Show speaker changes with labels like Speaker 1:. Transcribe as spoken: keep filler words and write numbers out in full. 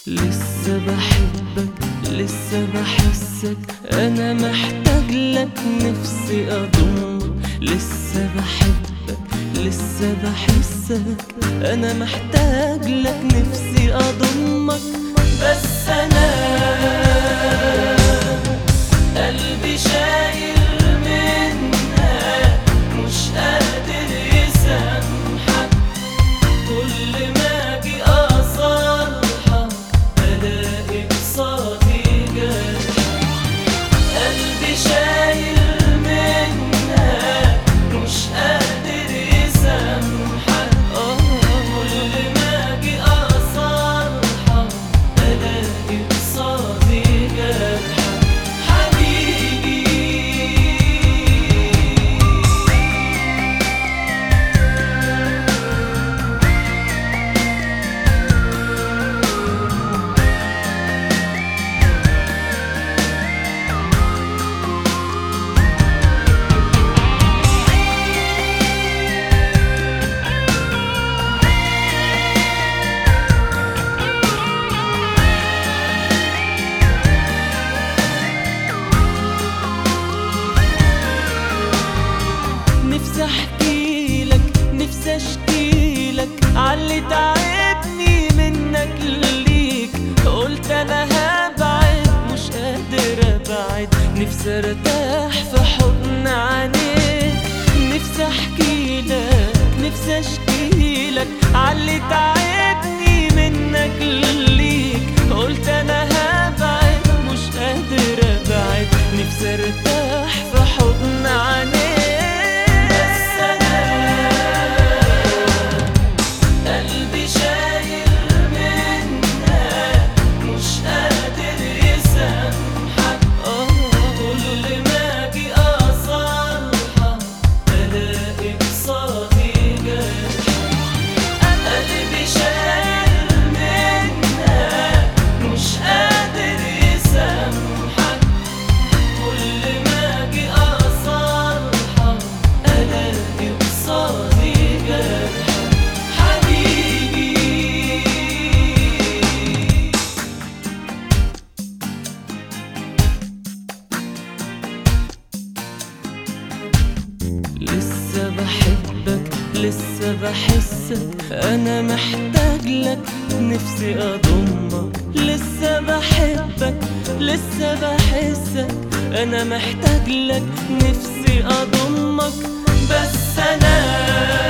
Speaker 1: لسه بحبك، لسه بحسك، انا محتاج لك، نفسي اضمك. لسه بحبك، لسه بحسك، انا محتاج لك، نفسي اضمك. بس انا قلبي شايل منك، مش قادر يسامحك. كل ما اجي اصالحك الاقي قصادي جرح. قلبي شايل منك، مش قادر يسامحك. كل ما اجي اصالحك الاقي قصادي جرح. نفسي احكيلك، نفسي اشكيلك عاللي تعبني منك ليك. قلت انا هبعد، مش قادر ابعد، نفسي ارتاح في حضن عينيك. نفسي احكيلك، نفسي اشكيلك عاللي تعبني منك ليك. قلت انا هبعد، مش قادر ابعد، نفسي ارتاح في حضن عينيك. لسه بحبك، لسه بحسك، انا محتاج لك، نفسي اضمك. لسه بحبك، لسه بحسك، انا محتاج لك، نفسي اضمك. بس انا